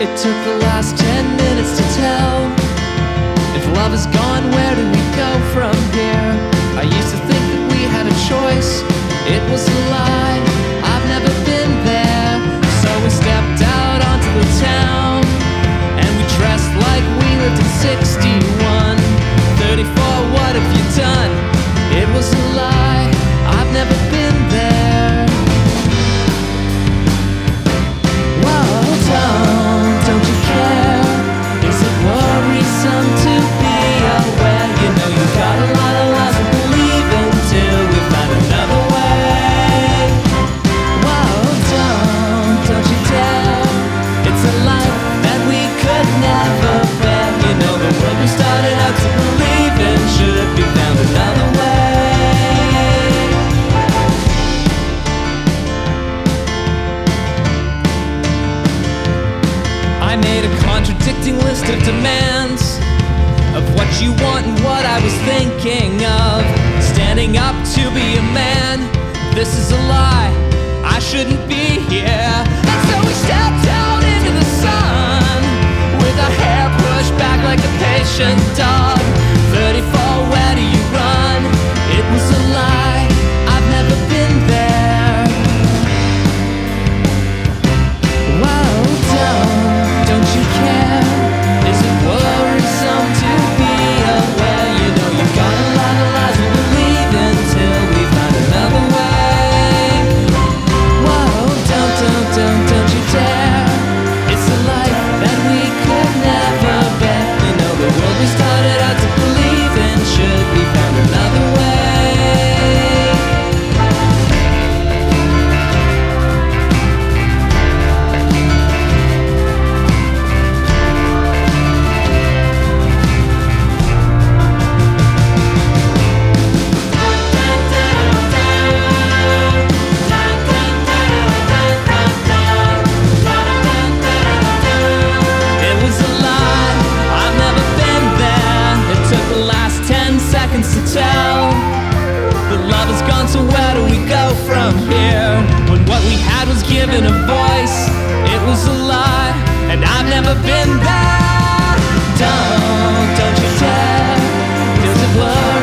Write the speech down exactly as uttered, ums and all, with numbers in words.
It took the last ten minutes to tell. If love is gone, where do we go from here? I used to think that we had a choice. It was a lie, I've never been there. So we stepped out onto the town, and we dressed like we lived in sixty-one. Thirty-four, what have you done? It was a lie, I've never been there. Whoa, don't, don't you care? Is it worrisome to be aware? You know you got a lot of lies to believe in till we find another way. Whoa, don't, don't you dare. It's a life that we could never bear. You know the world we started out to believe in should be found another way. I made a contradicting list of demands of what you want and what I was thinking of. Standing up to be a man, this is a lie, I shouldn't be here. And so we stepped out into the sun, with our hair pushed back like a patient dog. Thirty-four, where do you run? It was a lie, I've never been there. Whoa, don't, don't you care? Is it worrisome to be aware? You know you got a lot of lies to believe in till we find another way. Whoa, don't, don't, don't, don't you dare. It's a life that we could never bear. You know the world we started out to believe in should be found another way. It was a lie, I've never been there. It took the last ten seconds to tell. The love is gone, so where do we go from here? When what we had was given a voice, it was a lie, and I've never been there. Don't, don't you dare, 'cause it was